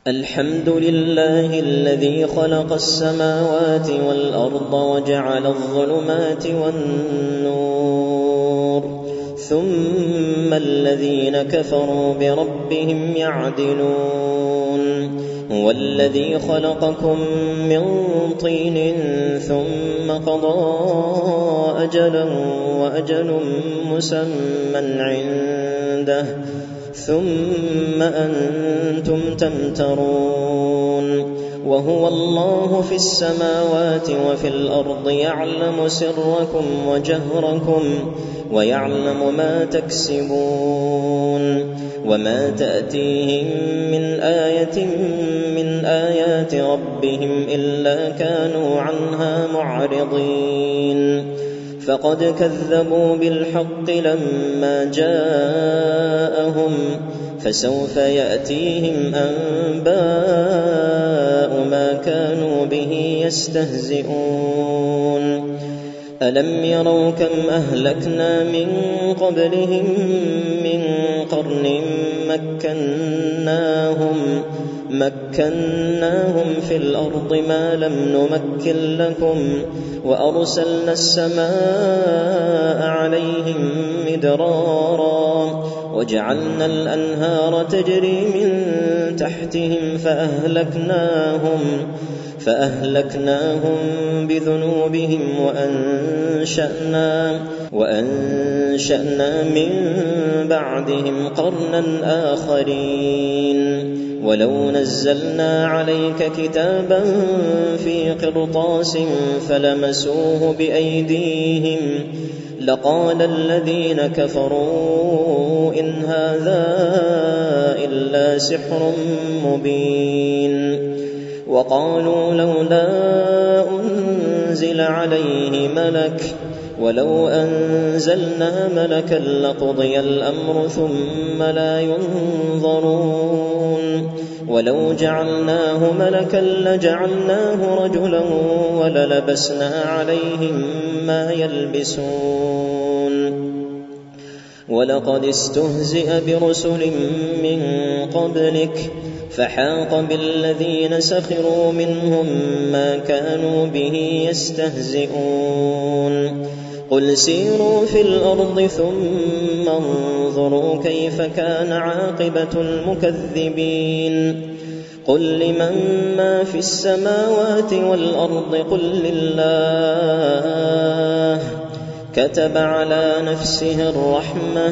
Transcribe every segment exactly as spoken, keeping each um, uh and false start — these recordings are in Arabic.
الحمد لله الذي خلق السماوات والأرض وجعل الظلمات والنور ثم الذين كفروا بربهم يعدلون هو الذي خلقكم من طين ثم قضى أجلا وأجل مسمى عنده ثم أنتم تمترون وهو الله في السماوات وفي الأرض يعلم سركم وجهركم ويعلم ما تكسبون وما تأتيهم من آية من آيات ربهم إلا كانوا عنها معرضين فقد كذبوا بالحق لما جاءهم فسوف يأتيهم أنباء ما كانوا به يستهزئون ألم يروا كم أهلكنا من قبلهم من قرن مكناهم مكناهم في الأرض ما لم نمكن لكم وأرسلنا السماء عليهم مدرارا وجعلنا الأنهار تجري من تحتهم فأهلكناهم فأهلكناهم بذنوبهم وأنشأنا وأنشأنا من بعدهم قرنا آخرين ولو نزلنا عليك كتابا في قرطاس فلمسوه بأيديهم لقال الذين كفروا إن هذا إلا سحر مبين وقالوا لولا أنزل عليه ملك ولو أنزلنا ملكا لقضي الأمر ثم لا ينظرون ولو جعلناه ملكا لجعلناه رجلا وللبسنا عليهم ما يلبسون ولقد استهزئ برسل من قبلك فحاق بالذين سخروا منهم ما كانوا به يستهزئون قل سيروا في الأرض ثم انظروا كيف كان عاقبة المكذبين قل لمن ما في السماوات والأرض قل لله كتب على نفسه الرحمة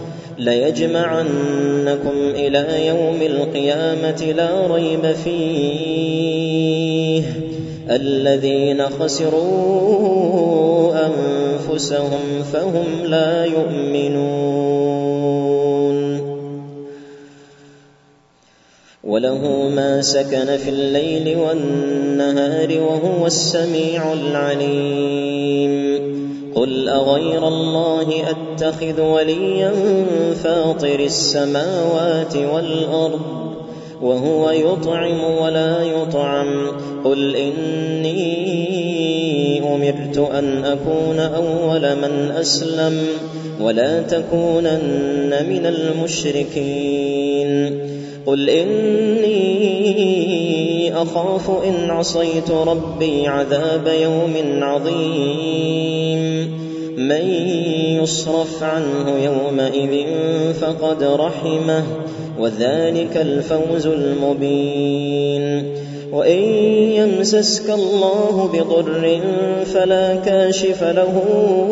ليجمعنكم إلى يوم القيامة لا ريب فيه الذين خسروا أنفسهم فهم لا يؤمنون وله ما سكن في الليل والنهار وهو السميع العليم قل أغير الله أتخذ وليا فاطر السماوات والأرض وهو يطعم ولا يطعم قل إني أمرت أن أكون أول من أسلم ولا تكونن من المشركين قل إني أخاف إن عصيت ربي عذاب يوم عظيم من يصرف عنه يومئذ فقد رحمه وذلك الفوز المبين وإن يمسسك الله بضر فلا كاشف له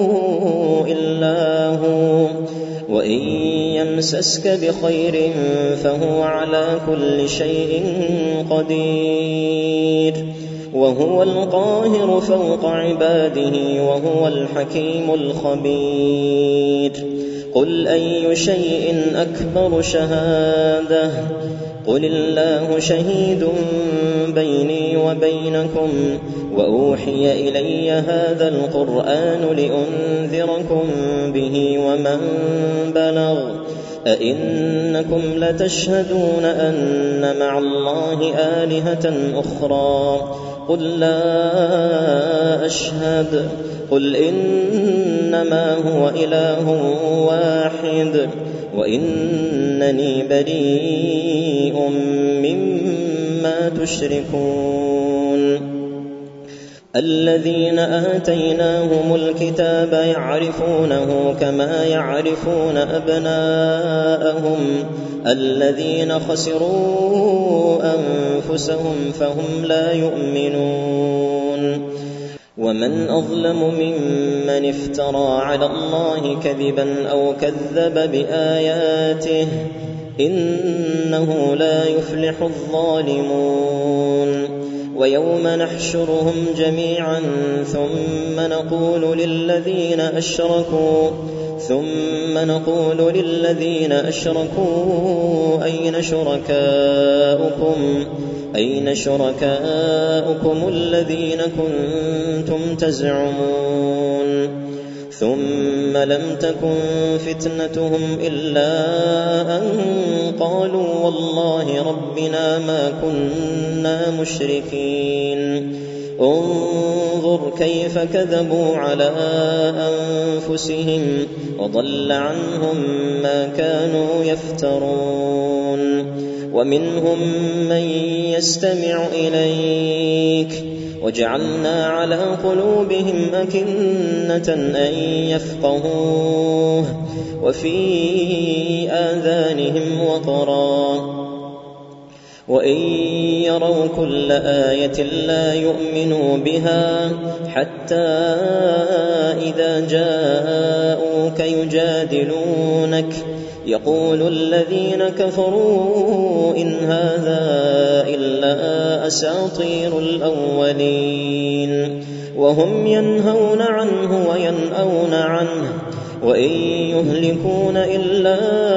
إلا هو وإن يمسسك بخير فهو على كل شيء قدير وهو القاهر فوق عباده وهو الحكيم الخبير قل أي شيء أكبر شهادة قل الله شهيد بيني وبينكم وأوحي إلي هذا القرآن لأنذركم به ومن بلغ أئنكم لتشهدون أن مع الله آلهة أخرى قل لا أشهد قل إنما هو إله واحد وإنني بريء مما ما تشركون الذين آتيناهم الكتاب يعرفونه كما يعرفون أبناءهم الذين خسروا أنفسهم فهم لا يؤمنون ومن أظلم ممن افترى على الله كذبا أو كذب بآياته إنه لا يفلح الظالمون ويوم نحشرهم جميعا ثم نقول للذين أشركوا ثم نقول للذين أشركوا أين شركاؤكم أين شركاؤكم الذين كنتم تزعمون ثم لم تكن فتنتهم إلا أن قالوا والله ربنا ما كنا مشركين انظر كيف كذبوا على أنفسهم وضل عنهم ما كانوا يفترون ومنهم من يستمع إليك وجعلنا على قلوبهم أكنة أن يفقهوه وفي آذانهم وقرا وإن يروا كل آية لا يؤمنوا بها حتى إذا جاءوك يجادلونك يقول الذين كفروا إن هذا إلا أساطير الأولين وهم ينهون عنه وينأون عنه وإن يهلكون إلا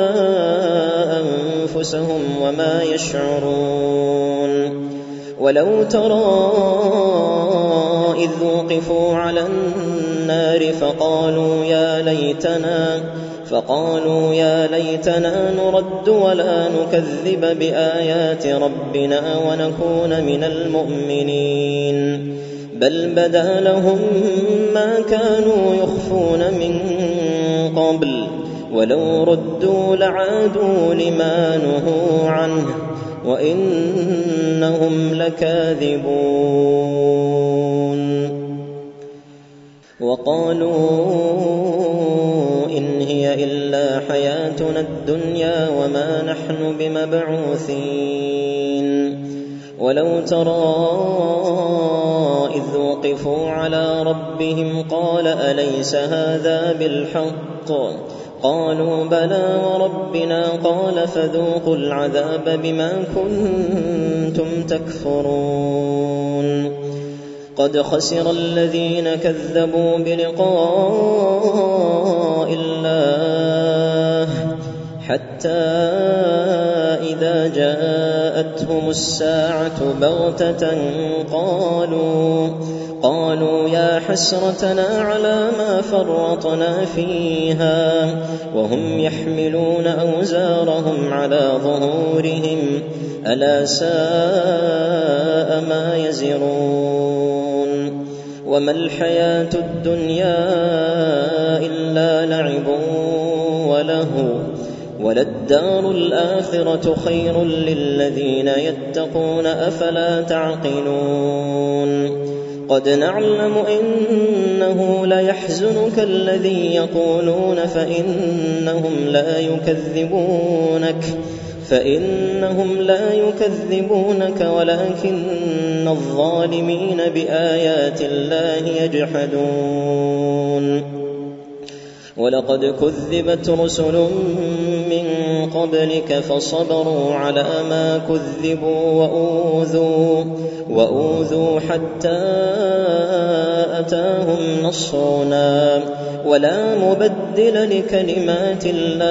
أنفسهم وما يشعرون ولو ترى إذ وقفوا على النار فقالوا يا ليتنا فقالوا يا ليتنا نرد ولا نكذب بآيات ربنا ونكون من المؤمنين بل بدا لهم ما كانوا يخفون من قبل ولو ردوا لعادوا لما نهوا عنه وإنهم لكاذبون وقالوا إن هي إلا حياتنا الدنيا وما نحن بمبعوثين ولو ترى إذ وقفوا على ربهم قال أليس هذا بالحق قالوا بلى وربنا قال فذوقوا العذاب بما كنتم تكفرون قد خسر الذين كذبوا بلقاء الله حتى إذا جاءتهم الساعة بغتة قالوا قالوا يا حسرتنا على ما فرطنا فيها وهم يحملون أوزارهم على ظهورهم ألا ساء ما يزرون وما الحياة الدنيا إلا لعب ولهو وللدار الآخرة خير للذين يتقون أفلا تعقلون قد نعلم إنه ليحزنك الذي يقولون فإنهم لا يكذبونك فإنهم لا يكذبونك ولكن الظالمين بآيات الله يجحدون ولقد كذبت رسل من قبلك فصبروا على ما كذبوا وأوذوا, وأوذوا حتى أتاهم نصرنا ولا مبدل لكلمات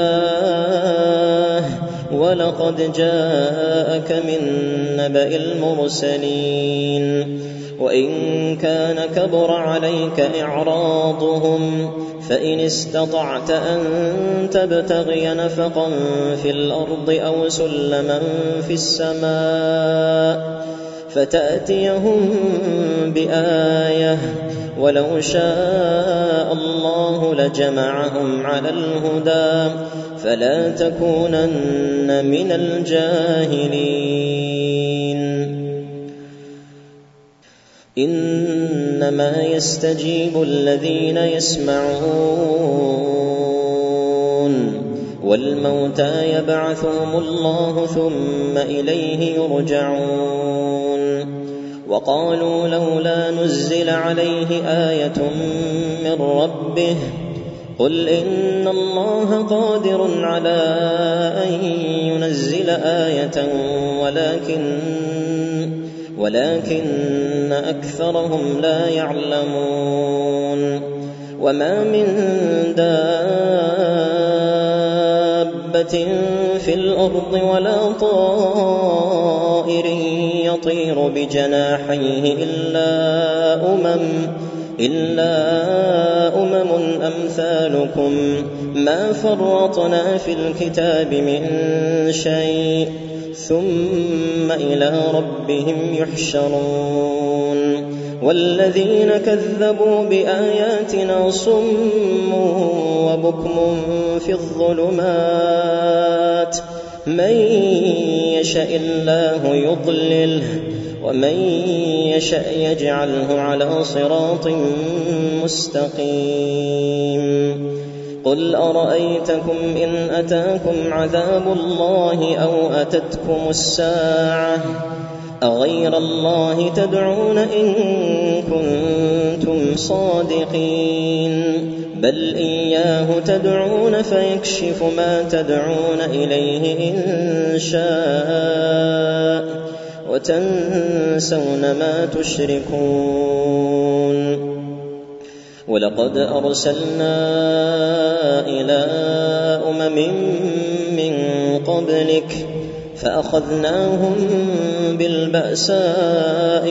الله ولقد جاءك من نبأ المرسلين وإن كان كبر عليك إعراضهم فإن استطعت أن تبتغي نفقا في الأرض أو سلما في السماء فتأتيهم بآية ولو شاء الله لجمعهم على الهدى فلا تكونن من الجاهلين إنما يستجيب الذين يسمعون والموتى يبعثهم الله ثم إليه يرجعون وقالوا لولا نزل عليه آية من ربه قل إن الله قادر على أن ينزل آية ولكن ولكن أكثرهم لا يعلمون وما من دابة في الأرض ولا طائر يطير بجناحيه إلا أمم إلا أمم أمثالكم ما فرطنا في الكتاب من شيء ثم إلى ربهم يحشرون والذين كذبوا بآياتنا صم وبكم في الظلمات من يشاء الله يضلله ومن يشاء يجعله على صراط مستقيم قل أرأيتكم إن أتاكم عذاب الله أو أتتكم الساعة أغير الله تدعون إن كنتم صادقين بل إياه تدعون فيكشف ما تدعون إليه إن شاء وتنسون ما تشركون ولقد أرسلنا إلى أمم من قبلك فأخذناهم بالبأساء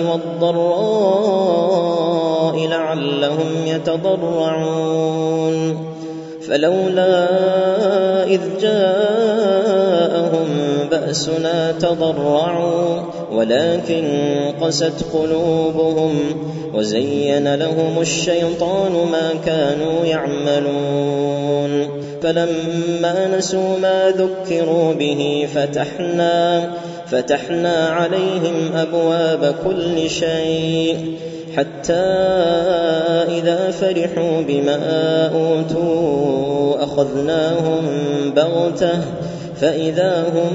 والضراء لعلهم يتضرعون فلولا إذ جاءهم بأسنا تضرعوا ولكن قست قلوبهم وزين لهم الشيطان ما كانوا يعملون فلما نسوا ما ذكروا به فتحنا فتحنا عليهم أبواب كل شيء حتى إذا فرحوا بما أوتوا أخذناهم بغتة فإذا هم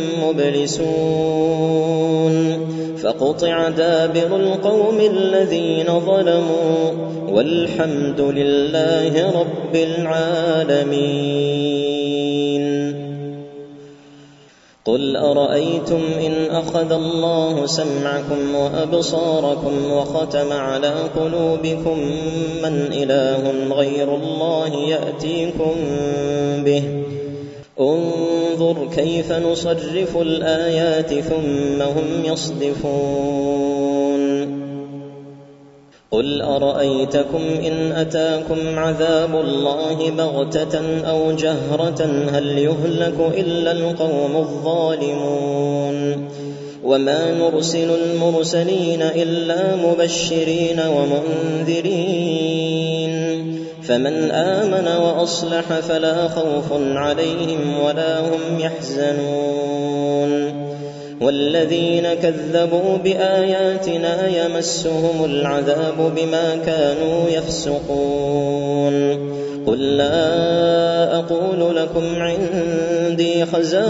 مبلسون فقطع دابر القوم الذين ظلموا والحمد لله رب العالمين قل أرأيتم إن أخذ الله سمعكم وأبصاركم وختم على قلوبكم من إله غير الله يأتيكم به انظر كيف نصرف الآيات ثم هم يصدفون قل أرأيتكم إن أتاكم عذاب الله بغتة أو جهرة هل يهلك إلا القوم الظالمون وما نرسل المرسلين إلا مبشرين ومنذرين فمن آمن وأصلح فلا خوف عليهم ولا هم يحزنون والذين كذبوا بآياتنا يمسهم العذاب بما كانوا يفسقون قل لا أقول لكم عندي خزائن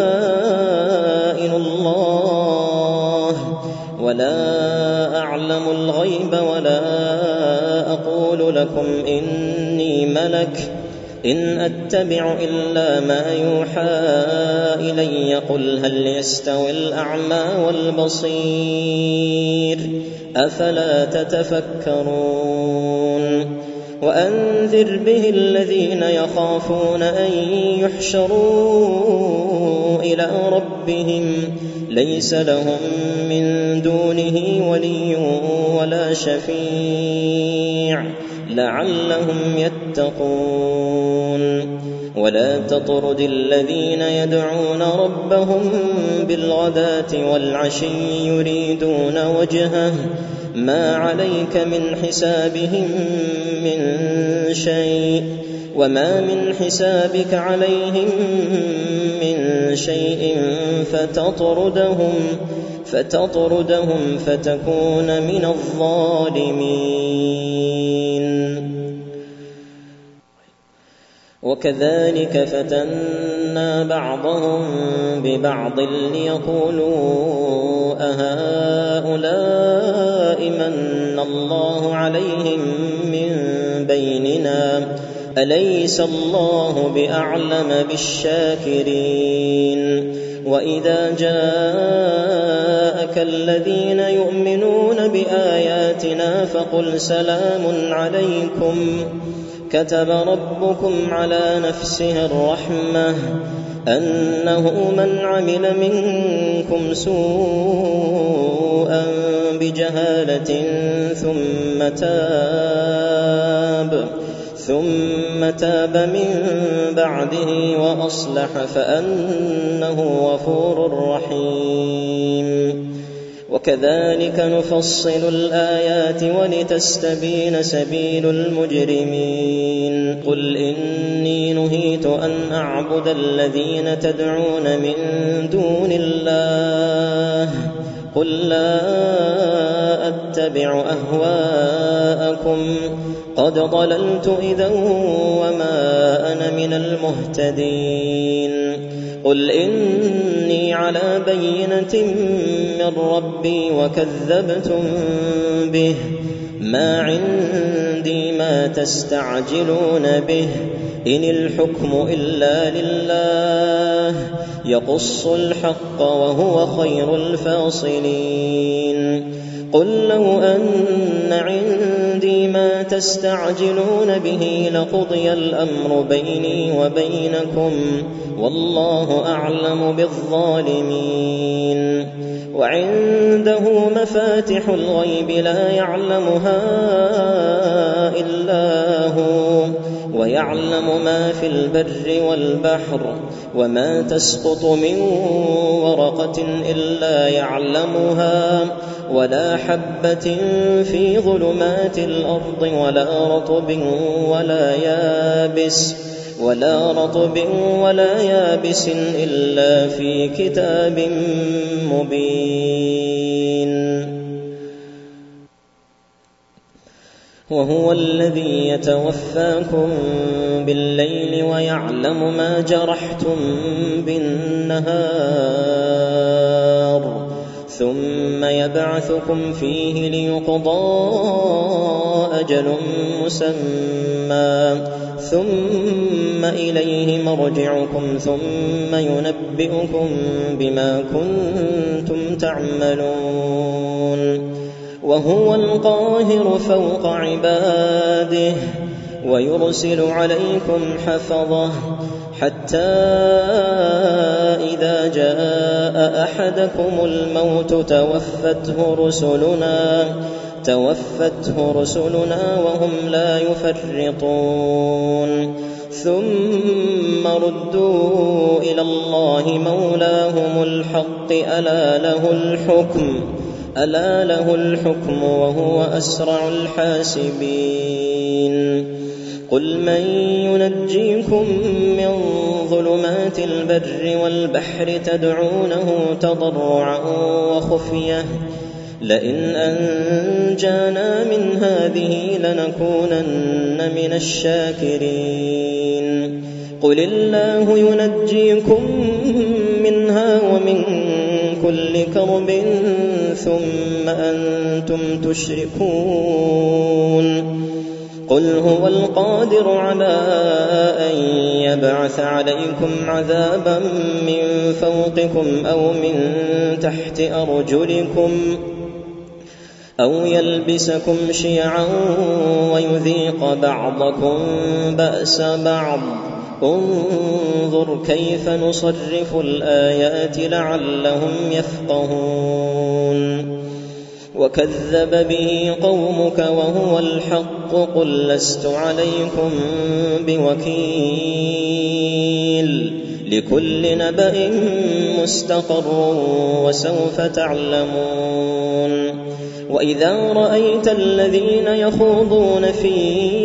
الله ولا أعلم الغيب ولا أقول لكم إني ملك إن أتبع إلا ما يوحى إلي قل هل يستوي الأعمى والبصير أفلا تتفكرون وأنذر به الذين يخافون أن يحشروا إلى ربهم ليس لهم من دونه ولي ولا شفيع لعلهم يتقون ولا تطرد الذين يدعون ربهم بالغداة والعشي يريدون وجهه ما عليك من حسابهم من شيء وما من حسابك عليهم من شيء فتطردهم فتطردهم فتكون من الظالمين. وكذلك فتنا بعضهم ببعض ليقولوا أهؤلاء من الله عليهم من بيننا أليس الله بأعلم بالشاكرين. وإذا جاءك الذين يؤمنون بآياتنا فقل سلام عليكم كتب ربكم على نفسه الرحمة أنه من عمل منكم سوءا بجهالة ثم تاب ثم تاب من بعده وأصلح فأنه غفور رحيم. وكذلك نفصل الآيات ولتستبين سبيل المجرمين. قل إني نهيت أن أعبد الذين تدعون من دون الله قل لا أتبع أهواءكم قد ضللت إذا وما أنا من المهتدين. قل إني على بينة من ربي وكذبتم به ما عندي ما تستعجلون به إن الحكم إلا لله يقص الحق وهو خير الفاصلين. قل لو أن عندي ما تستعجلون به لقضي الأمر بيني وبينكم والله أعلم بالظالمين. وعنده مفاتح الغيب لا يعلمها إلا هو ويعلم ما في البر والبحر وما تسقط من ورقة إلا يعلمها ولا حبة في ظلمات الأرض ولا رطب ولا يابس ولا رطب ولا يابس إلا في كتاب مبين. وهو الذي يتوفاكم بالليل ويعلم ما جرحتم بالنهار ثم يبعثكم فيه ليقضى أجل مسمى ثم إليه مرجعكم ثم ينبئكم بما كنتم تعملون. وهو القاهر فوق عباده ويرسل عليكم حفظه حتى إذا جاء أحدكم الموت توفته رسلنا توفته رسلنا وهم لا يفرطون ثم ردوا إلى الله مولاهم الحق ألا له الحكم ألا له الحكم وهو أسرع الحاسبين. قل من ينجيكم من ظلمات البر والبحر تدعونه تضرعا وخفية لئن أنجانا من هذه لنكونن من الشاكرين. قل الله ينجيكم منها ومن كل كرب ثم أنتم تشركون. قل هو القادر على أن يبعث عليكم عذابا من فوقكم أو من تحت أرجلكم أو يلبسكم شيعا ويذيق بعضكم بأس بعض انظر كيف نصرف الآيات لعلهم يفقهون. وكذب به قومك وهو الحق قل لست عليكم بوكيل لكل نبأ مستقر وسوف تعلمون. وإذا رأيت الذين يخوضون في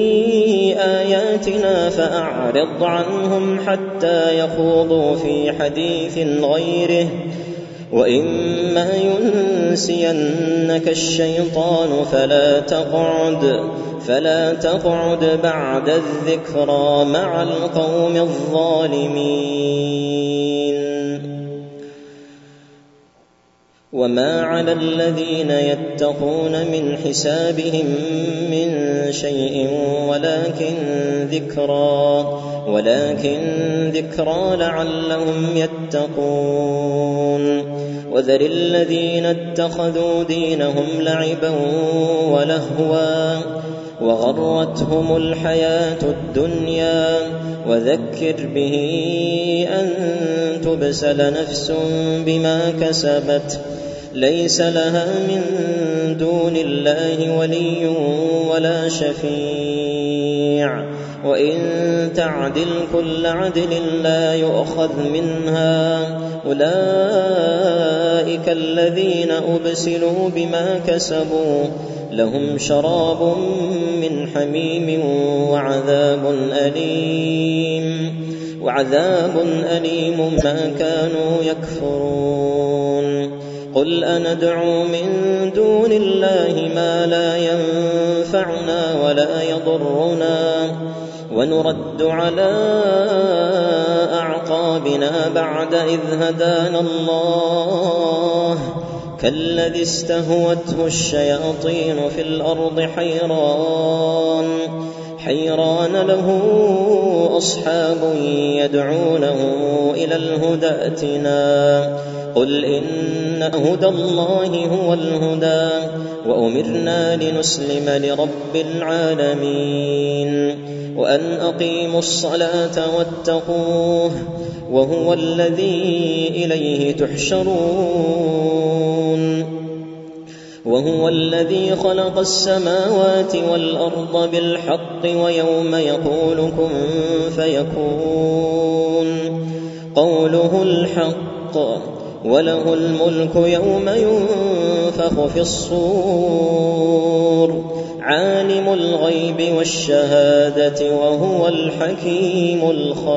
آياتنا فأعرض عنهم حتى يخوضوا في حديث غيره وإما ينسينك الشيطان فلا تقعد فلا تقعد بعد الذكرى مع القوم الظالمين. وما على الذين يتقون من حسابهم من شيء ولكن ذكرى ولكن ذكرى لعلهم يتقون. وذر الذين اتخذوا دينهم لعبا ولهوا وغرتهم الحياة الدنيا وذكر به أن تبسل نفس بما كسبت ليس لها من دون الله ولي ولا شفيع وإن تعدل كل عدل لا يؤخذ منها أولئك الذين أبسلوا بما كسبوا لهم شراب من حميم وعذاب أليم وعذاب أليم ما كانوا يكفرون. قل أندعو من دون الله ما لا ينفعنا ولا يضرنا ونرد على أعقابنا بعد إذ هدانا الله كالذي استهوته الشياطين في الأرض حيران حيران له أصحاب يدعونه إلى الهدى ائتنا قل إن هدى الله هو الهدى وأمرنا لنسلم لرب العالمين وأن أقيموا الصلاة واتقوه وهو الذي إليه تحشرون. وهو الذي خلق السماوات والأرض بالحق ويوم يقول كن فيكون قوله الحق وله الملك يوم ينفخ في الصور عالم الغيب والشهادة وهو الحكيم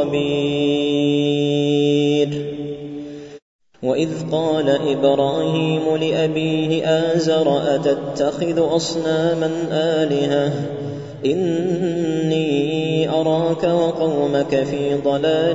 الخبير. وإذ قال إبراهيم لأبيه آزر أتتخذ أصناما آلهة إني أراك وقومك في ضلال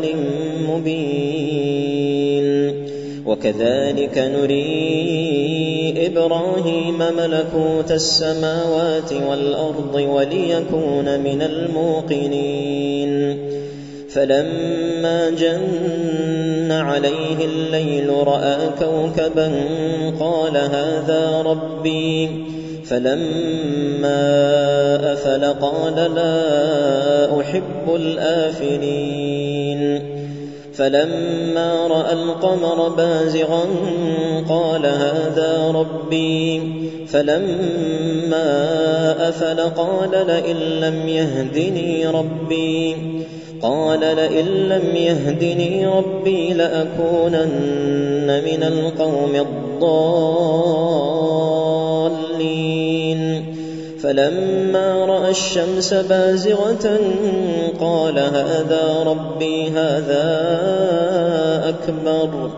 مبين. وكذلك نري إبراهيم ملكوت السماوات والأرض وليكون من الموقنين. فلما جن عليه الليل رأى كوكبا قال هذا ربي فلما أفل قال لا أحب الآفلين. فلما رأى القمر بازغا قال هذا ربي فلما أفل قال لئن لم يهدني ربي قال لئن لم يهدني ربي لأكونن من القوم الضالين. فلما رأى الشمس بازغة قال هذا ربي هذا أكبر.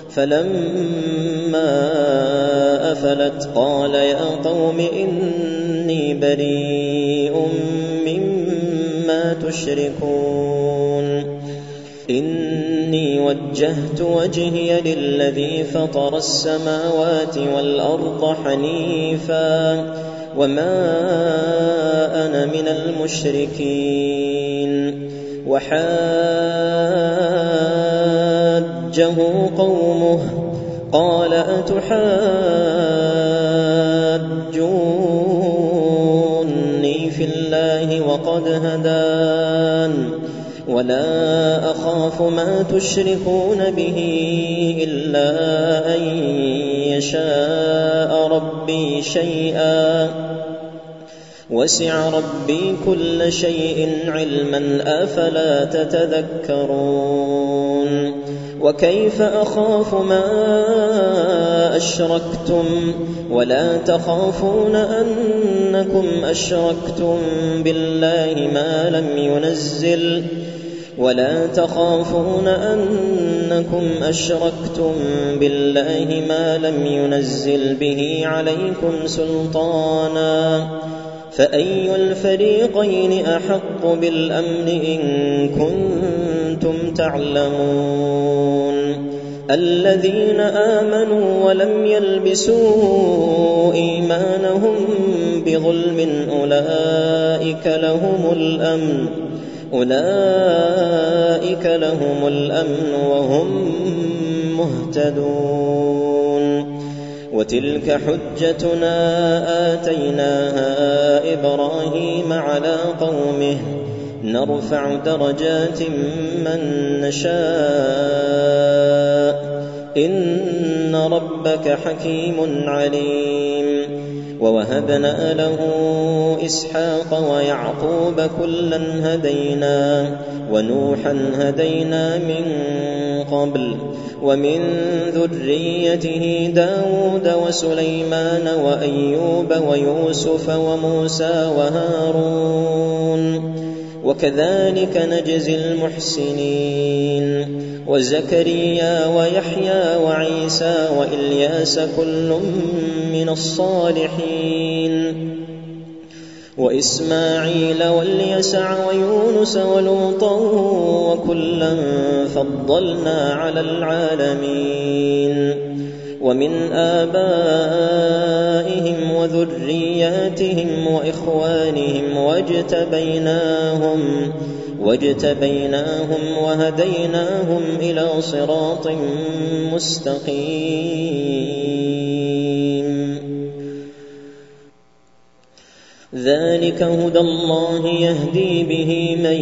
فلما أفلت قال يا قوم إني بريء مما تشركون إني وجهت وجهي للذي فطر السماوات والأرض حنيفا وما أنا من المشركين. وحاجه قومه قال أتحاجوني في الله وقد هدان ولا أخاف ما تشركون به إلا أن يشاء ربي شيئا وسع ربي كل شيء علما أفلا تتذكرون. وكيف أخاف ما أشركتم ولا تخافون أنكم أشركتم بالله ما لم ينزل ولا تخافون أنكم أشركتم بالله ما لم ينزل به عليكم سلطانا فأي الفريقين أحق بالأمن إن كنتم تعلمون الذين آمنوا ولم يلبسوا إيمانهم بظلم أولئك لهم الأمن أولئك لهم الأمن وهم مهتدون وتلك حجتنا آتيناها إبراهيم على قومه نرفع درجات من نشاء إن ربك حكيم عليم ووهبنا له إسحاق ويعقوب كلا هدينا ونوحا هدينا من قبل ومن ذريته داود وسليمان وأيوب ويوسف وموسى وهارون وكذلك نجزي المحسنين وزكريا ويحيى وعيسى وإلياس كل من الصالحين وإسماعيل واليسع ويونس ولوطا وكلا فضلنا على العالمين ومن آبائهم وذرياتهم وإخوانهم واجتبيناهم واجتبيناهم وهديناهم إلى صراط مستقيم ذلك هدى الله يهدي به من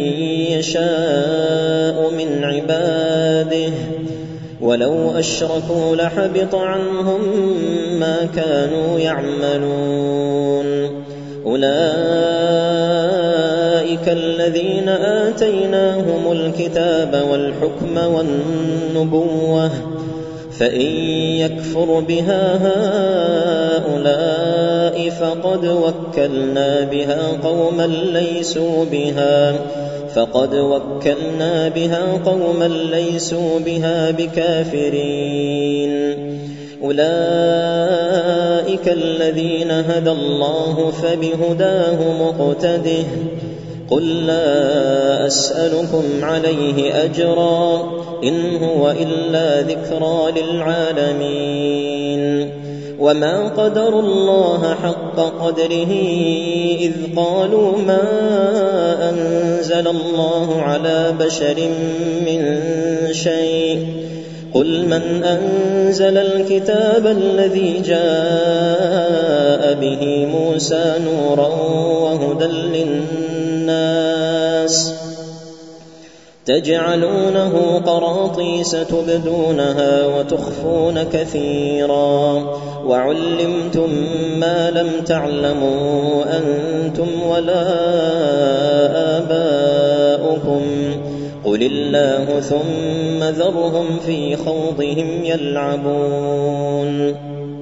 يشاء من عباده ولو أشركوا لحبط عنهم ما كانوا يعملون أولئك الذين آتيناهم الكتاب والحكم والنبوة فإن يكفر بها هؤلاء فقد وكلنا بها قوما ليسوا بها فقد وكلنا بها قوما ليسوا بها بكافرين أولئك الذين هدى الله فبهداه مقتده قل لا أسألكم عليه أجرا إن هو إلا ذكرى للعالمين وما قدروا الله حق قدره إذ قالوا ما أنزل الله على بشر من شيء قل من أنزل الكتاب الذي جاء به موسى نورا وهدى للناس تجعلونه قراطيس تبدونها وتخفون كثيرا وعلمتم ما لم تعلموا أنتم ولا آباؤكم قل الله ثم ذرهم في خوضهم يلعبون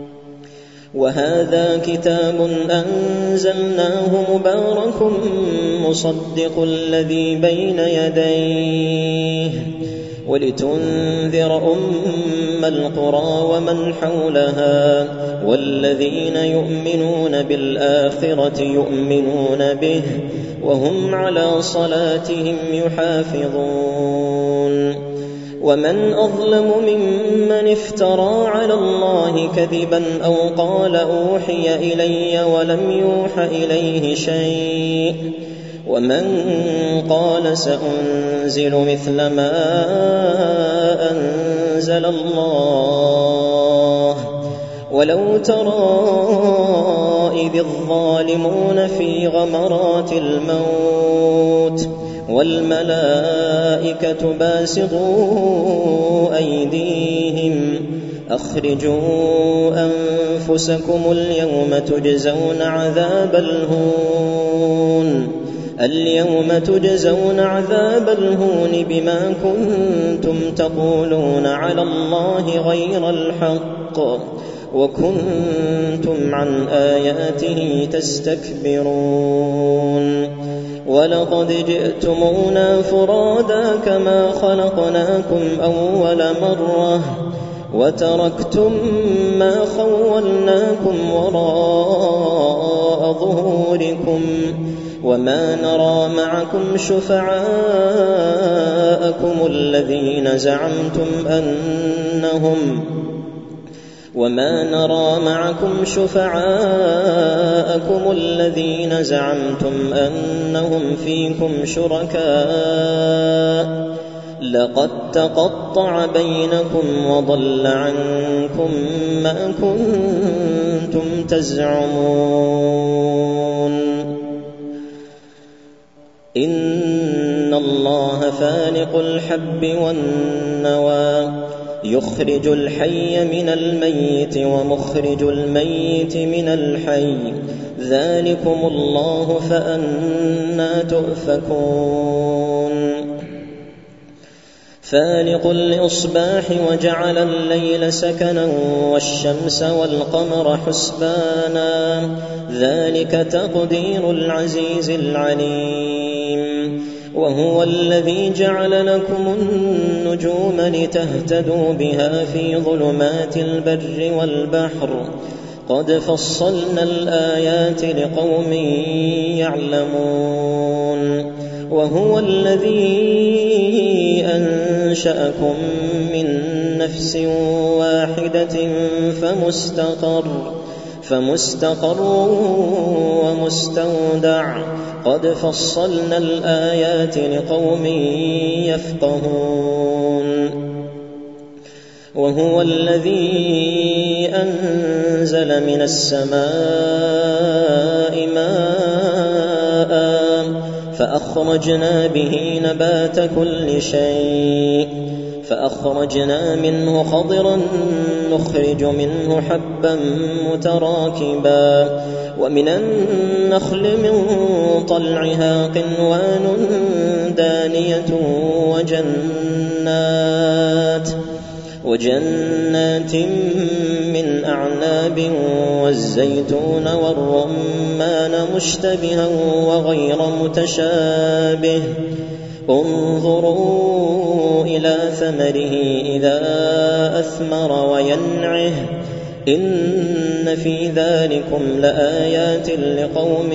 وهذا كتاب أنزلناه مبارك مصدق الذي بين يديه ولتنذر أم القرى ومن حولها والذين يؤمنون بالآخرة يؤمنون به وهم على صلاتهم يحافظون ومن أظلم ممن افترى على الله كذبا أو قال أوحي إلي ولم يوح إليه شيء ومن قال سأنزل مثل ما أنزل الله ولو ترى إذ الظالمون في غمرات الموت والملائكة باسطوا أيديهم أخرجوا أنفسكم اليوم تجزون عذاب الهون اليوم تجزون عذاب الهون بما كنتم تقولون على الله غير الحق وكنتم عن آياته تستكبرون ولقد جئتمونا فرادا كما خلقناكم أول مرة وتركتم ما خولناكم وراء ظهوركم وما نرى معكم شفعاءكم الذين زعمتم أنهم وما نرى معكم شفعاءكم الذين زعمتم أنهم فيكم شركاء لقد تقطع بينكم وضل عنكم ما كنتم تزعمون إن الله فالق الحب والنوى يخرج الحي من الميت ومخرج الميت من الحي ذلكم الله فأنى تؤفكون فالق الإصباح وجعل الليل سكنا والشمس والقمر حسبانا ذلك تقدير العزيز العليم وهو الذي جعل لكم النجوم لتهتدوا بها في ظلمات البر والبحر قد فصلنا الآيات لقوم يعلمون وهو الذي أنشأكم من نفس واحدة فمستقر فمستقر ومستودع قد فصلنا الآيات لقوم يفقهون وهو الذي أنزل من السماء ماء فأخرجنا به نبات كل شيء فأخرجنا منه خضرا نخرج منه حبا متراكبا ومن النخل من طلعها قنوان دانية وجنات وجنات من أعناب والزيتون والرمان مشتبها وغير متشابه انظروا إلى ثمره إذا أثمر وينعه إن في ذلكم لآيات لقوم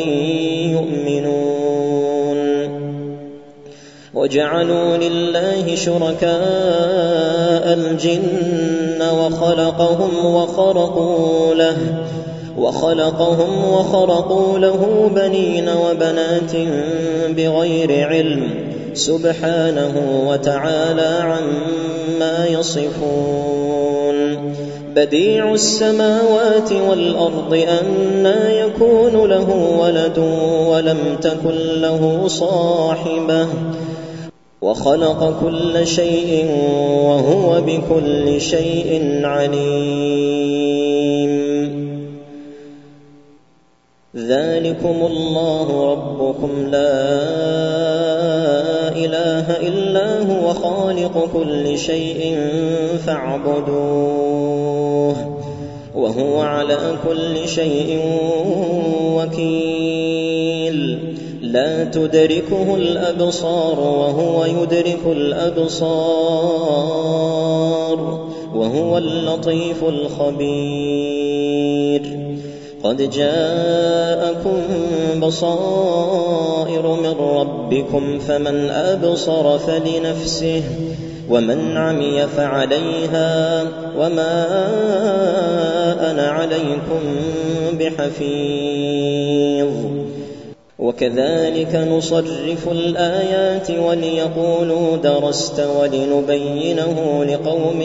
يؤمنون وجعلوا لله شركاء الجن وخلقهم وخرقوا له وخلقهم وخرقوا له بنين وبنات بغير علم سبحانه وتعالى عما يصفون بديع السماوات والأرض أنى يكون له ولد ولم تكن له صاحبة وخلق كل شيء وهو بكل شيء عليم ذلكم الله ربكم لا إله إلا هو خالق كل شيء فاعبدوه وهو على كل شيء وكيل لا تدركه الأبصار وهو يدرك الأبصار وهو اللطيف الخبير قد جاءكم بصائر من ربكم فمن أبصر فلنفسه ومن عمي فعليها وما أنا عليكم بحفيظ وكذلك نصرف الآيات وليقولوا درست ولنبينه لقوم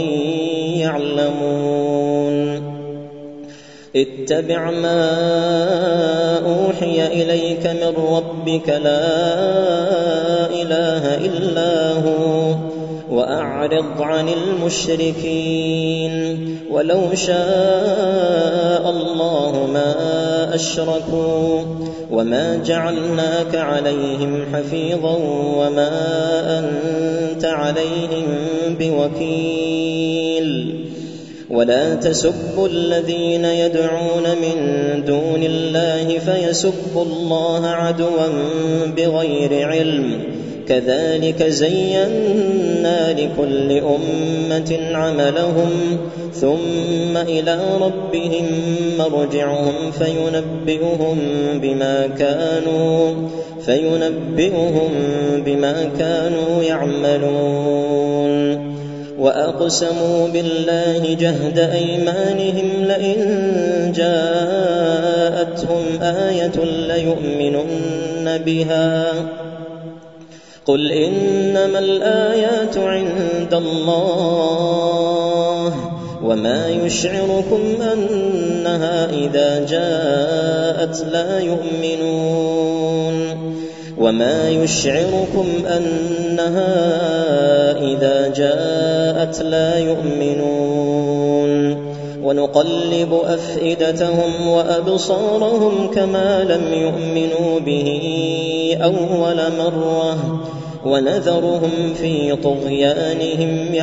يعلمون اتبع ما أوحي إليك من ربك لا إله إلا هو وأعرض عن المشركين ولو شاء الله ما أشركوا وما جعلناك عليهم حفيظا وما أنت عليهم بوكيل ولا تسبوا الذين يدعون من دون الله فيسبوا الله عدوا بغير علم كذلك زينا لكل أمة عملهم ثم إلى ربهم مرجعهم فينبئهم بما كانوا فينبئهم بما كانوا يعملون وأقسموا بالله جهد أيمانهم لئن جاءتهم آية ليؤمنن بها قل إنما الآيات عند الله وما يشعركم أنها إذا جاءت لا يؤمنون وما يشعركم أنها إذا جاءت لا يؤمنون ونقلب أفئدتهم وأبصارهم كما لم يؤمنوا به أول مرة ونذرهم في طغيانهم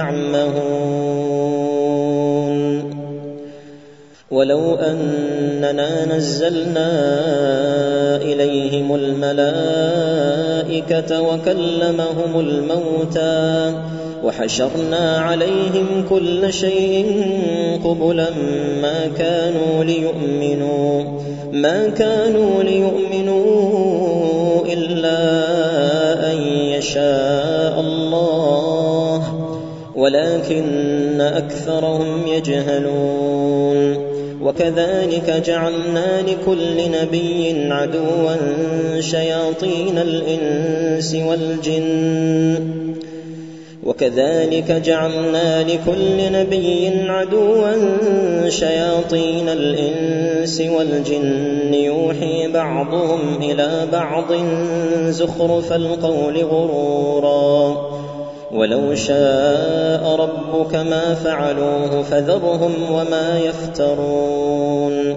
يعمهون ولو أننا نزلنا إليهم الملائكة وكلمهم الموتى وحشرنا عليهم كل شيء قبلا ما كانوا ليؤمنوا ما كانوا ليؤمنوا إلا أن يشاء الله ولكن أكثرهم يجهلون وكذلك جعلنا لكل نبي عدوا شياطين الإنس والجن وكذلك جعلنا لكل نبي عدوا شياطين الإنس والجن يوحي بعضهم إلى بعض زخرف القول غرورا ولو شاء ربك ما فعلوه فذرهم وما يفترون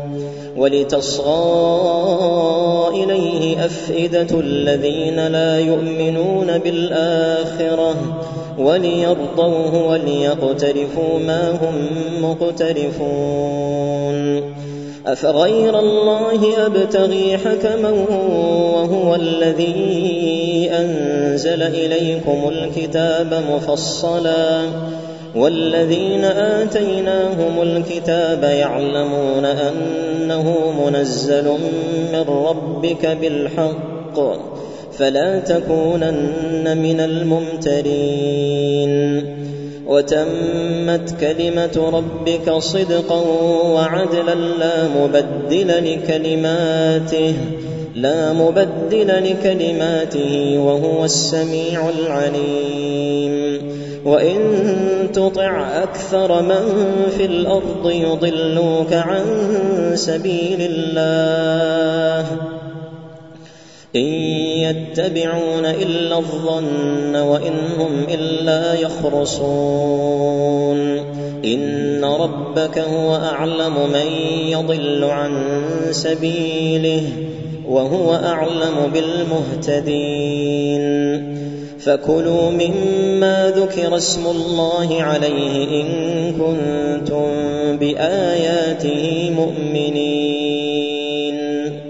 ولتصغى إليه أفئدة الذين لا يؤمنون بالآخرة وليرضوه وليقترفوا ما هم مقترفون أفغير الله أبتغي حكما وهو الذي أنزل إليكم الكتاب مفصلا والذين آتيناهم الكتاب يعلمون أنه منزل من ربك بالحق فلا تكونن من الممترين وتمت كلمة ربك صدقا وعدلا لا مبدل لكلماته لا مبدل لكلماته وهو السميع العليم وإن تطع أكثر من في الأرض يضلوك عن سبيل الله إن يتبعون إلا الظن وإن هم إلا يخرصون إن ربك هو أعلم من يضل عن سبيله وهو أعلم بالمهتدين فكلوا مما ذكر اسم الله عليه إن كنتم بآياته مؤمنين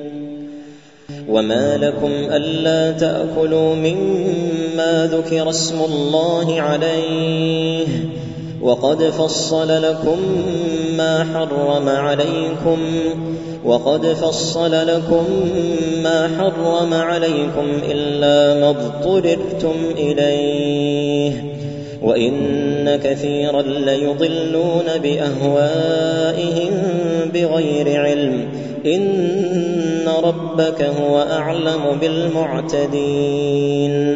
وما لكم ألا تأكلوا مما ذكر اسم الله عليه وقد فصل لكم ما حرم عليكم وقد فصل لكم ما حرم عليكم إلا ما اضطررتم إليه وإن كثيرا ليضلون بأهوائهم بغير علم إن ربك هو أعلم بالمعتدين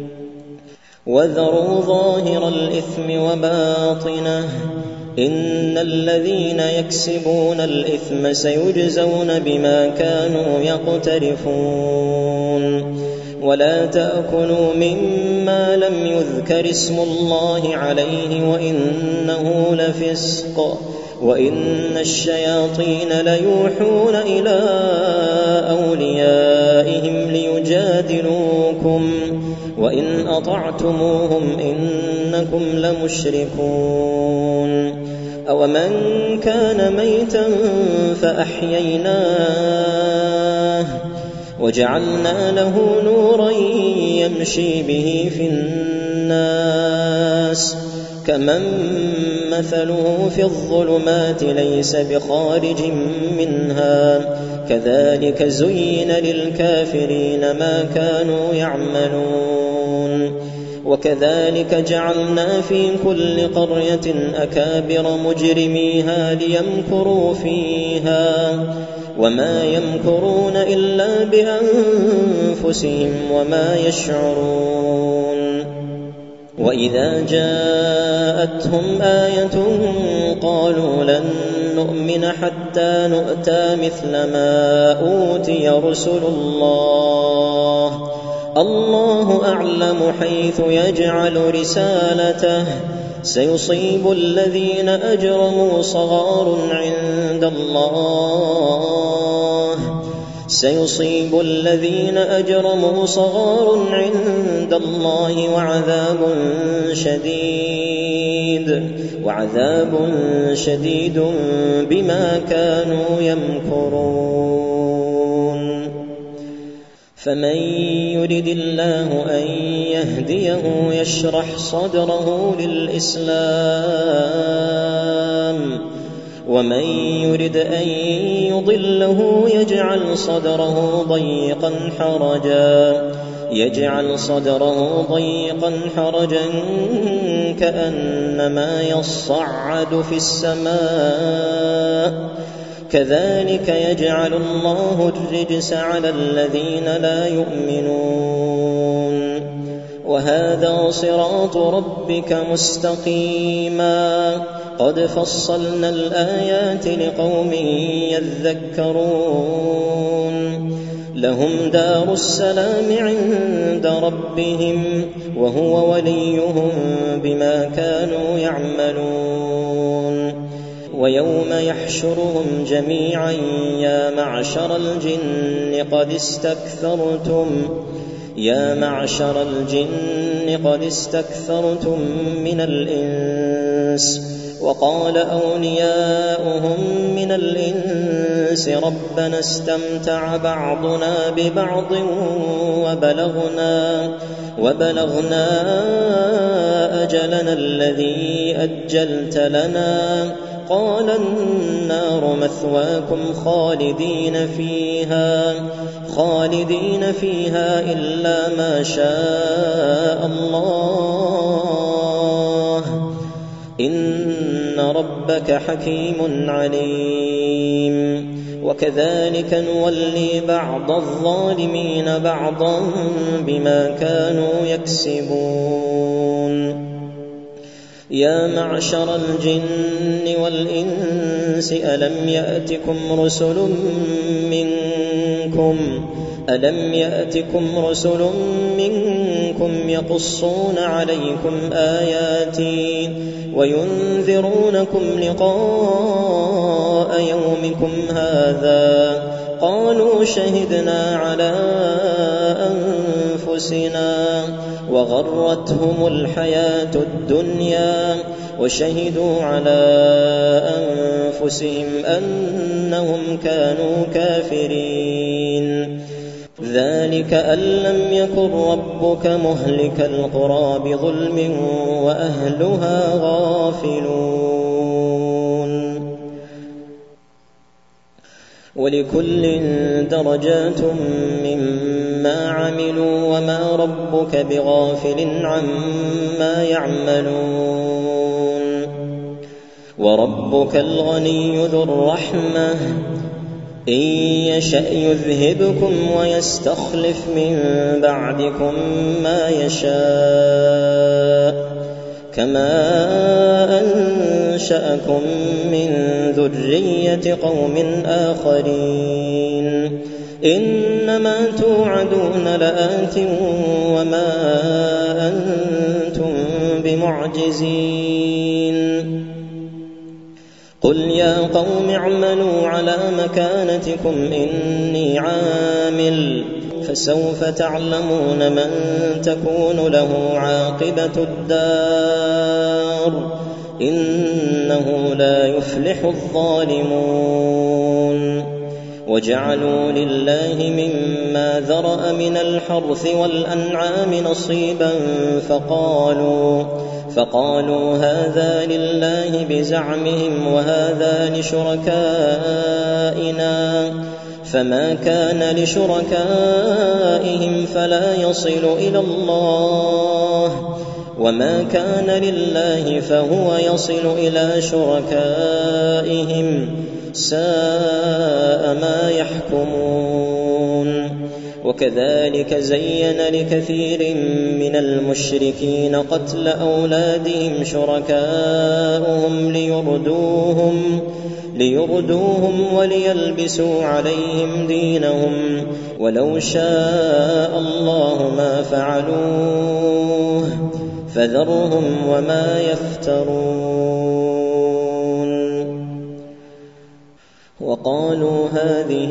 وذروا ظاهر الإثم وباطنه إن الذين يكسبون الإثم سيجزون بما كانوا يقترفون ولا تأكلوا مما لم يذكر اسم الله عليه وإنه لفسق وإن الشياطين ليوحون إلى أوليائهم ليجادلوكم وإن أطعتموهم إنكم لمشركون أومن كان ميتا فأحييناه وجعلنا له نورا يمشي به في الناس كمن مثله في الظلمات ليس بخارج منها كذلك زين للكافرين ما كانوا يعملون وكذلك جعلنا في كل قرية أكابر مجرميها ليمكروا فيها وما يمكرون إلا بأنفسهم وما يشعرون وإذا جاءتهم آية قالوا لن نؤمن حتى نؤتى مثل ما أوتي رسل الله الله أعلم حيث يجعل رسالته سيصيب الذين أجرموا صغار عند الله سيصيب الذين أجرموا صغار عند الله وعذاب شديد وعذاب شديد بما كانوا يمكرون فمن يرد الله أن يهديه يشرح صدره للإسلام ومن يرد أن يضله يجعل صدره ضيقا حرجا يجعل صدره ضيقا حرجا كأنما يصعد في السماء كذلك يجعل الله الرجس على الذين لا يؤمنون وهذا صراط ربك مستقيما قد فصلنا الآيات لقوم يذكرون لهم دار السلام عند ربهم وهو وليهم بما كانوا يعملون ويوم يحشرهم جميعا يا معشر الجن قد استكثرتم يا معشر الجن قد استكثرتم من الإنس وقال أولياؤهم من الإنس ربنا استمتع بعضنا ببعض وبلغنا وبلغنا أجلنا الذي أجلت لنا قال النار مثواكم خالدين فيها خالدين فيها إلا ما شاء الله إن ربك حكيم عليم وكذلك نولي بعض الظالمين بعضا بما كانوا يكسبون يا معشر الجن والإنس ألم يأتكم رسل منكم ألم يأتكم رسل منكم يقصون عليكم آياتي وينذرونكم لقاء يومكم هذا قالوا شهدنا على أنفسنا وغرتهم الحياة الدنيا وشهدوا على أنفسهم أنهم كانوا كافرين ذلك أن لم يكن ربك مهلك القرى بظلم وأهلها غافلون ولكل درجات مما عملوا وما ربك بغافل عما يعملون وربك الغني ذو الرحمة إن يشأ يذهبكم ويستخلف من بعدكم ما يشاء كما أنشأكم من ذرية قوم آخرين إنما توعدون لآت وما أنتم بمعجزين قل يا قوم اعملوا على مكانتكم إني عامل فسوف تعلمون من تكون له عاقبة الدار إنه لا يفلح الظالمون. وجعلوا لله مما ذرأ من الحرث والأنعام نصيبا فقالوا, فقالوا هذا لله بزعمهم وهذا لشركائنا، فما كان لشركائهم فلا يصل إلى الله، وما كان لله فهو يصل إلى شركائهم، ساء ما يحكمون. وكذلك زين لكثير من المشركين قتل أولادهم شركاؤهم ليردوهم, ليردوهم وليلبسوا عليهم دينهم، ولو شاء الله ما فعلوه فذرهم وما يفترون. وقالوا هذه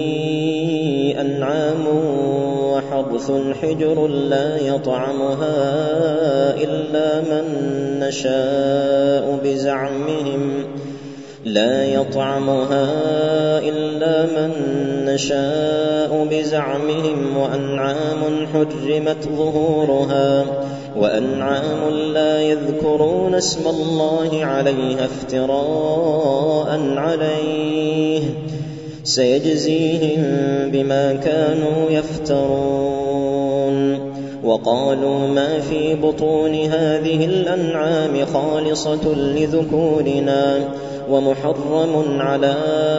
أنعام وحرث حجر لا يطعمها إلا من نشاء بزعمهم لا يطعمها إلا من نشاء بزعمهم وأنعام حرمت ظهورها وأنعام لا يذكرون اسم الله عليها افتراء عليه، سيجزيهم بما كانوا يفترون. وقالوا ما في بطون هذه الأنعام خالصة لذكورنا ومحرم على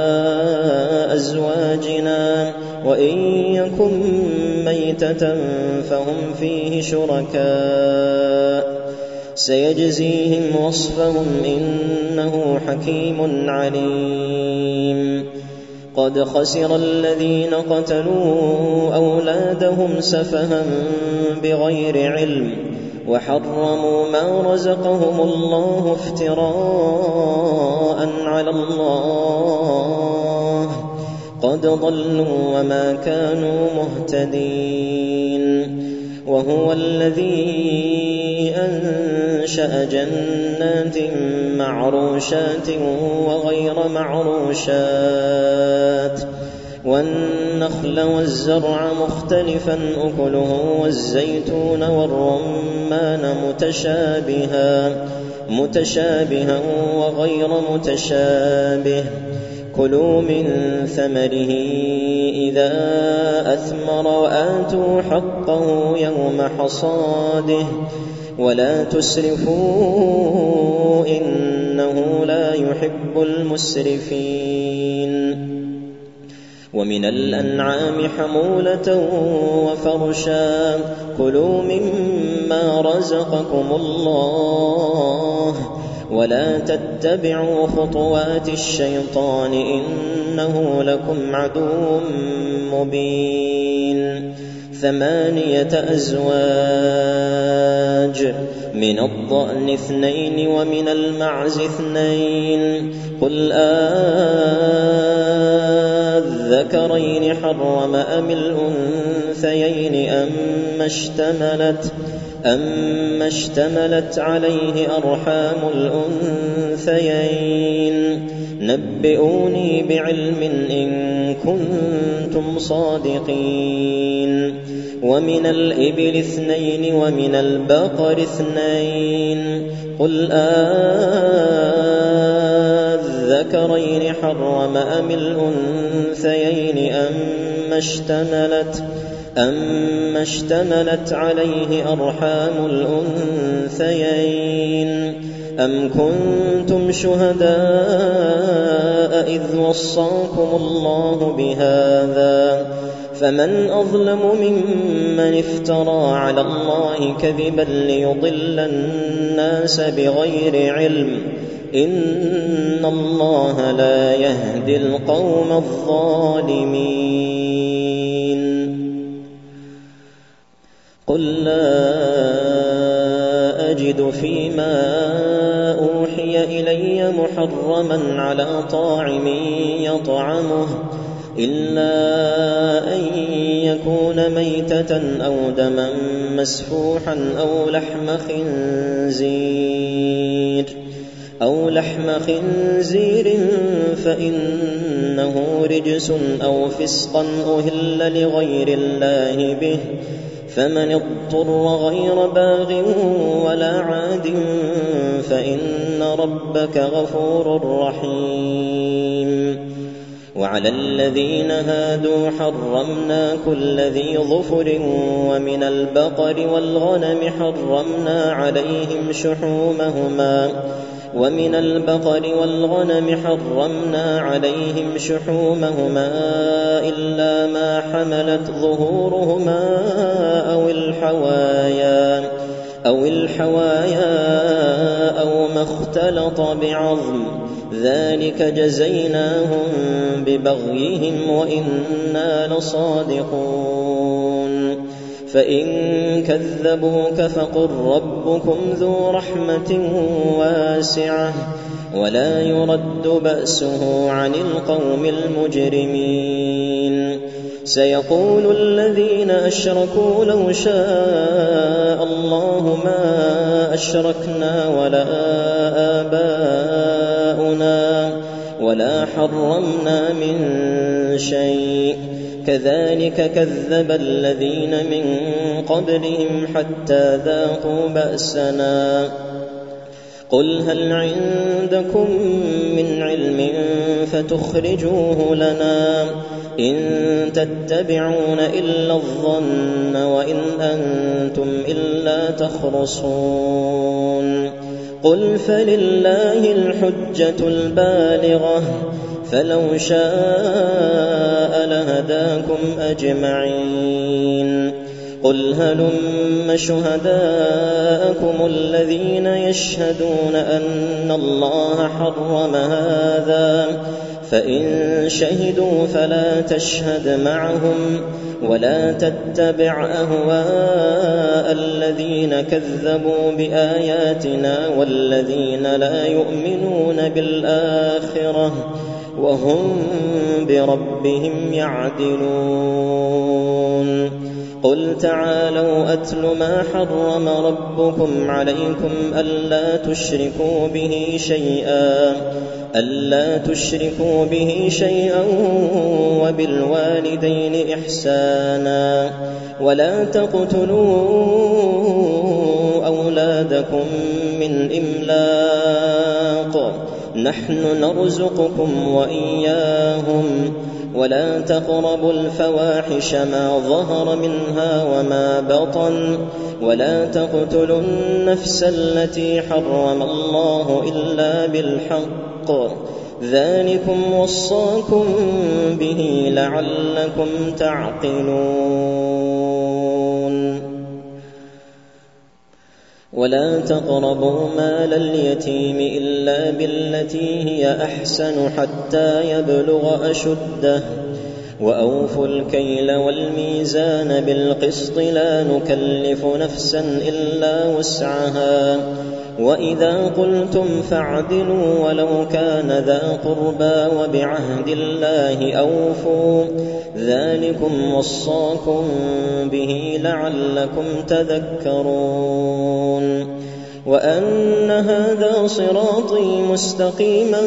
أزواجنا، وإن يكن ميتة فهم فيه شركاء، سيجزيهم وصفهم إنه حكيم عليم. قد خسر الذين قتلوا أولادهم سفها بغير علم وحرموا ما رزقهم الله افتراء على الله، قد ضلوا وما كانوا مهتدين. وهو الذي أنشأ جنات معروشات وغير معروشات والنخل والزرع مختلفا أكله والزيتون والرمان متشابها, متشابها وغير متشابه، كلوا من ثمره إذا أثمر وآتوا حقه يوم حصاده ولا تسرفوا إنه لا يحب المسرفين. ومن الأنعام حمولة وفرشا، كلوا مما رزقكم الله ولا تتبعوا خطوات الشيطان إنه لكم عدو مبين. ثمانية أزواج، من الضأن اثنين ومن المعز اثنين، قل أذكرين حرم أم الأنثيين أم اشتملت أما اشتملت عليه أرحام الأنثيين، نبئوني بعلم إن كنتم صادقين. ومن الإبل اثنين ومن البقر اثنين، قل أذكرين حرم أم الأنثيين أما اشتملت أما اشتملت عليه أرحام الأنثيين، أم كنتم شهداء إذ وصاكم الله بهذا، فمن أظلم ممن افترى على الله كذبا ليضل الناس بغير علم، إن الله لا يهدي القوم الظالمين. قل لا أجد فيما أوحي إلي محرما على طاعم يطعمه إلا أن يكون ميتة أو دما مسفوحا أو لحم خنزير أو لحم خنزير فإنه رجس أو فسقا أهل لغير الله به، فمن اضطر غير باغ ولا عاد فإن ربك غفور رحيم. وعلى الذين هادوا حرمنا كل ذي ظفر، ومن البقر والغنم حرمنا عليهم شحومهما ومن البقر والغنم حرمنا عليهم شحومهما إلا ما حملت ظهورهما أو الحوايا أو الحوايا أو ما اختلط بعظم، ذلك جزيناهم ببغيهم وإنا لصادقون. فإن كذبوك فقل ربكم ذو رحمة واسعة ولا يرد بأسه عن القوم المجرمين. سيقول الذين أشركوا لو شاء الله ما أشركنا ولا آباؤنا ولا حرمنا من شيء، كذلك كذب الذين من قبلهم حتى ذاقوا بأسنا. قل هل عندكم من علم فتخرجوه لنا، إن تتبعون إلا الظن وإن أنتم إلا تخرصون. قل فلله الحجة البالغة، فلو شاء لهداكم أجمعين. قل هلم شهداءكم الذين يشهدون أن الله حرم هذا، فإن شهدوا فلا تشهد معهم ولا تتبع أهواء الذين كذبوا بآياتنا والذين لا يؤمنون بالآخرة وهم بربهم يعدلون. قل تعالوا أتل ما حرم ربكم عليكم ألا تشركوا به شيئا ألا تشركوا به شيئا وبالوالدين إحسانا، ولا تقتلوا أولادكم من إملاق، نحن نرزقكم وإياهم، ولا تقربوا الفواحش ما ظهر منها وما بطن، ولا تقتلوا النفس التي حرم الله إلا بالحق، ذلكم وصاكم به لعلكم تعقلون. ولا تقربوا مال اليتيم إلا بالتي هي أحسن حتى يبلغ أشده، وأوفوا الكيل والميزان بالقسط، لا نكلف نفسا إلا وسعها، وإذا قلتم فاعدلوا ولو كان ذا قربى، وبعهد الله أوفوا، ذلكم وصاكم به لعلكم تذكرون. وأن هذا صراطي مستقيما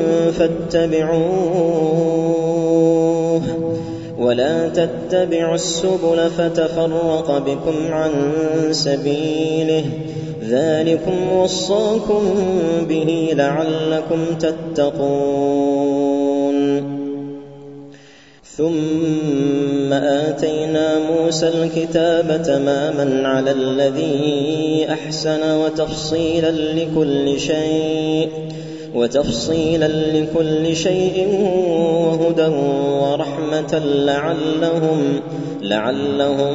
فاتبعوه، ولا تتبعوا السبل فتفرق بكم عن سبيله، ذلكم وصاكم به لعلكم تتقون. ثم آتينا موسى الكتاب تماما على الذي أحسن وتفصيلا لكل شيء وتفصيلا لكل شيء وهدى ورحمة لعلهم لعلهم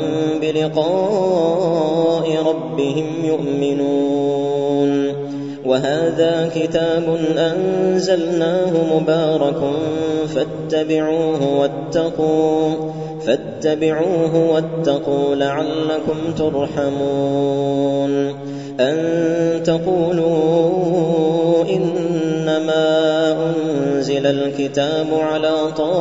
بلقاء ربهم يؤمنون. وهذا كتاب أنزلناه مبارك فاتبعوه واتقوا فاتبعوه واتقوا لعلكم ترحمون. أن تقولوا إنما أنزل الكتاب على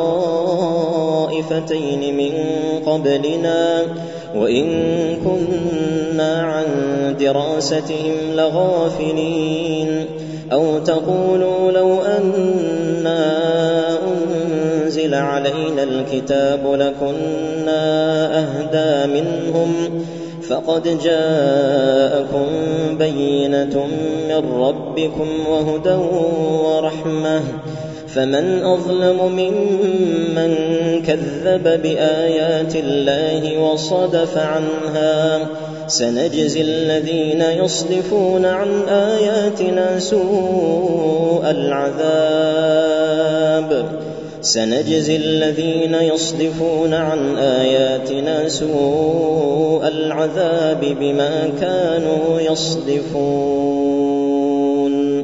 طائفتين من قبلنا وإن كنا عن دراستهم لغافلين أو تقولوا لو أنا أنزل علينا الكتاب لكنا أهدى منهم فقد جاءكم بينة من ربكم وهدى ورحمة فمن أظلم ممن كذب بآيات الله وصدف عنها سنجزي الذين يصدفون عن آياتنا سوء العذاب سنجزي الذين يصدفون عن آياتنا سوء العذاب بما كانوا يصدفون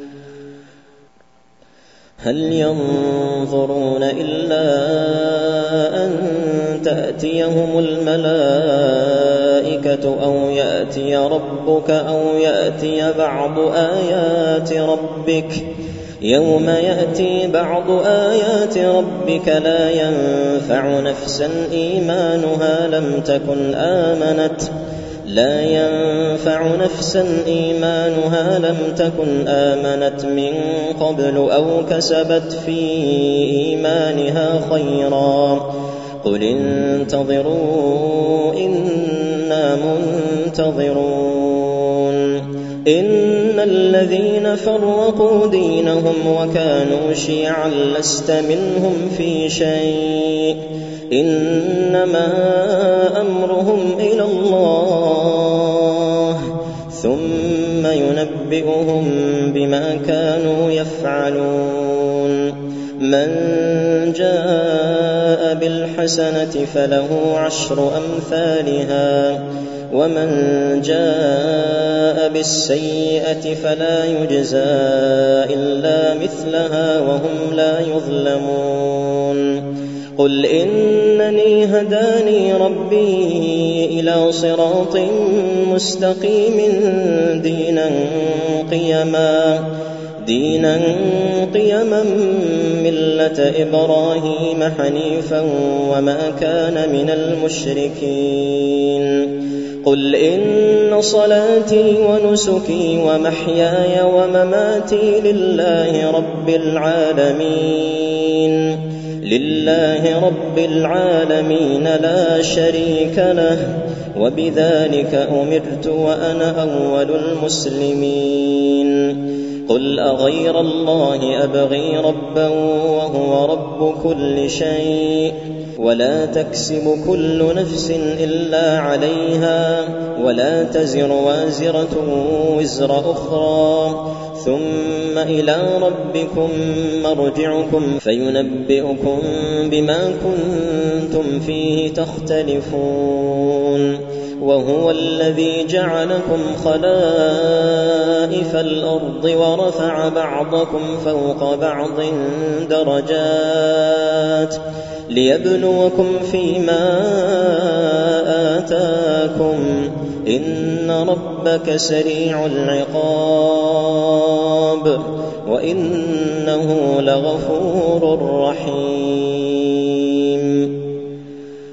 هل ينظرون إلا أن تأتيهم الملائكة أو يأتي ربك أو يأتي بعض آيات ربك يوم يأتي بعض آيات ربك لا ينفع نفسا إيمانها لم تكن آمنت لا ينفع نفسا إيمانها لم تكن آمنت من قبل أو كسبت في إيمانها خيرا قل انتظروا إنا منتظرون إن الذين فرقوا دينهم وكانوا شيعا لست منهم في شيء إنما أمرهم إلى الله ثم ينبئهم بما كانوا يفعلون من جاء بالحسنة فله عشر أمثالها ومن جاء بالسيئة فلا يجزى إلا مثلها وهم لا يظلمون قل إنني هداني ربي إلى صراط مستقيم دينا قيما دينا قيما ملة إبراهيم حنيفا وما كان من المشركين قل إن صلاتي ونسكي ومحياي ومماتي لله رب العالمين لله رب العالمين لا شريك له وبذلك أمرت وأنا أول المسلمين قل أغير الله أبغي ربا وهو رب كل شيء ولا تكسب كل نفس إلا عليها ولا تزر وازرة وزر أخرى ثم إلى ربكم مرجعكم فينبئكم بما كنتم فيه تختلفون وهو الذي جعلكم خلائف الأرض ورفع بعضكم فوق بعض درجات ليبلوكم فيما آتاكم إن ربك سريع العقاب وإنه لغفور رحيم